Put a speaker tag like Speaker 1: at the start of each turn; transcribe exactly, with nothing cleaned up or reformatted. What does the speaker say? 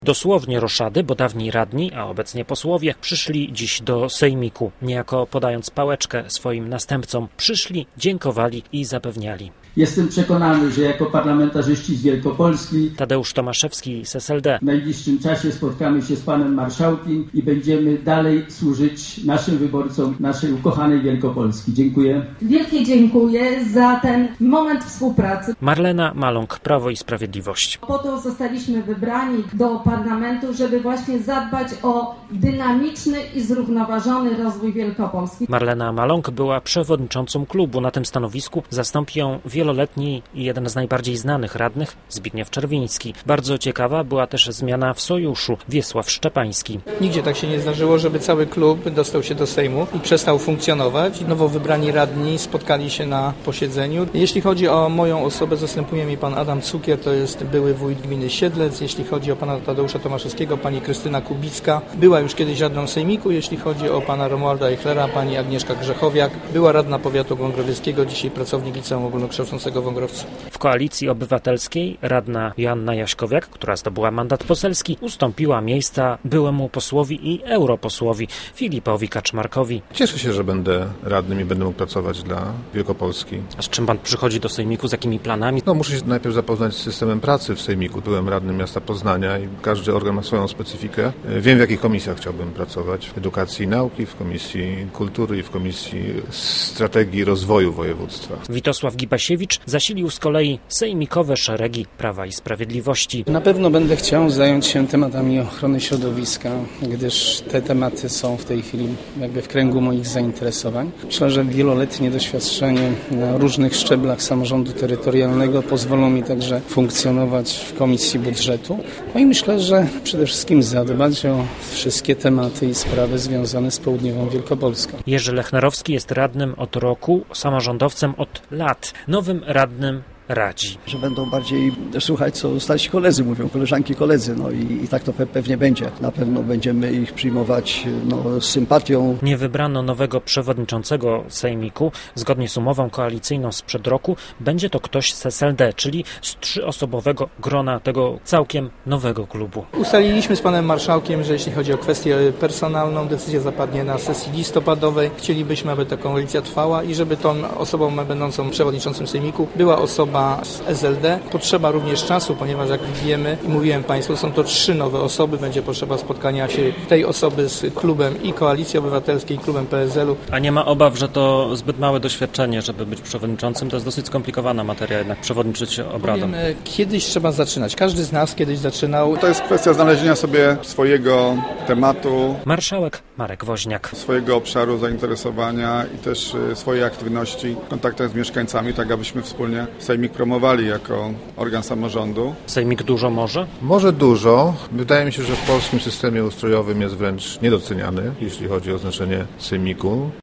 Speaker 1: Dosłownie roszady, bo dawni radni, a obecnie posłowie, przyszli dziś do sejmiku, niejako podając pałeczkę swoim następcom. Przyszli, dziękowali i zapewniali.
Speaker 2: Jestem przekonany, że jako parlamentarzyści z Wielkopolski
Speaker 1: Tadeusz Tomaszewski z S L D.
Speaker 2: W najbliższym czasie spotkamy się z panem marszałkiem i będziemy dalej służyć naszym wyborcom, naszej ukochanej Wielkopolski. Dziękuję.
Speaker 3: Wielkie dziękuję za ten moment współpracy.
Speaker 1: Marlena Maląg, Prawo i Sprawiedliwość.
Speaker 3: Po to zostaliśmy wybrani do parlamentu, żeby właśnie zadbać o dynamiczny i zrównoważony rozwój Wielkopolski.
Speaker 1: Marlena Maląg była przewodniczącą klubu. Na tym stanowisku zastąpi ją wieloletni i jeden z najbardziej znanych radnych Zbigniew Czerwiński. Bardzo ciekawa była też zmiana w sojuszu. Wiesław Szczepański.
Speaker 4: Nigdzie tak się nie zdarzyło, żeby cały klub dostał się do Sejmu i przestał funkcjonować. Nowo wybrani radni spotkali się na posiedzeniu. Jeśli chodzi o moją osobę, zastępuje mi pan Adam Cukier, to jest były wójt gminy Siedlec. Jeśli chodzi o pana Tadeusza Tomaszewskiego, pani Krystyna Kubicka, była już kiedyś radną sejmiku. Jeśli chodzi o pana Romualda Eichlera, pani Agnieszka Grzechowiak, była radna powiatu wągrowieckiego, dzisiaj pracownik liceum ogólnokształcącego w Wągrowcu.
Speaker 1: W Koalicji Obywatelskiej radna Joanna Jaśkowiak, która zdobyła mandat poselski, ustąpiła miejsca byłemu posłowi i europosłowi Filipowi Kaczmarkowi.
Speaker 5: Cieszę się, że będę radnym i będę mógł pracować dla Wielkopolski.
Speaker 1: A z czym pan przychodzi do sejmiku, z jakimi planami?
Speaker 5: No, muszę się najpierw zapoznać z systemem pracy w sejmiku. Byłem radnym miasta Poznania i każdy organ ma swoją specyfikę. Wiem, w jakich komisjach chciałbym pracować. W edukacji i nauki, w Komisji Kultury i w Komisji Strategii Rozwoju Województwa.
Speaker 1: Witosław Gibasiewicz zasilił z kolei sejmikowe szeregi Prawa i Sprawiedliwości.
Speaker 6: Na pewno będę chciał zająć się tematami ochrony środowiska, gdyż te tematy są w tej chwili jakby w kręgu moich zainteresowań. Myślę, że wieloletnie doświadczenie na różnych szczeblach samorządu terytorialnego pozwolą mi także funkcjonować w Komisji Budżetu. No i myślę, że przede wszystkim zadbać o wszystkie tematy i sprawy związane z południową Wielkopolską.
Speaker 1: Jerzy Lechnerowski jest radnym od roku, samorządowcem od lat. Nowym radnym radzi.
Speaker 7: Że będą bardziej słuchać, co starsi koledzy mówią, koleżanki, koledzy, no i, i tak to pe- pewnie będzie. Na pewno będziemy ich przyjmować no, z sympatią.
Speaker 1: Nie wybrano nowego przewodniczącego sejmiku. Zgodnie z umową koalicyjną sprzed roku będzie to ktoś z S L D, czyli z trzyosobowego grona tego całkiem nowego klubu.
Speaker 4: Ustaliliśmy z panem marszałkiem, że jeśli chodzi o kwestię personalną, decyzja zapadnie na sesji listopadowej. Chcielibyśmy, aby ta koalicja trwała i żeby tą osobą będącą przewodniczącym sejmiku była osoba z S L D. Potrzeba również czasu, ponieważ jak wiemy i mówiłem państwu, są to trzy nowe osoby. Będzie potrzeba spotkania się tej osoby z klubem i Koalicji Obywatelskiej, i klubem P S L-u.
Speaker 1: A nie ma obaw, że to zbyt małe doświadczenie, żeby być przewodniczącym? To jest dosyć skomplikowana materia, jednak przewodniczyć obradom.
Speaker 4: Powiem, kiedyś trzeba zaczynać. Każdy z nas kiedyś zaczynał.
Speaker 8: To jest kwestia znalezienia sobie swojego tematu,
Speaker 1: Marszałek Marek Woźniak.
Speaker 8: swojego obszaru zainteresowania i też swojej aktywności w kontaktach z mieszkańcami, tak abyśmy wspólnie Sejmik promowali jako organ samorządu.
Speaker 1: Sejmik dużo może?
Speaker 5: Może dużo. Wydaje mi się, że w polskim systemie ustrojowym jest wręcz niedoceniany, jeśli chodzi o znaczenie sejmiku.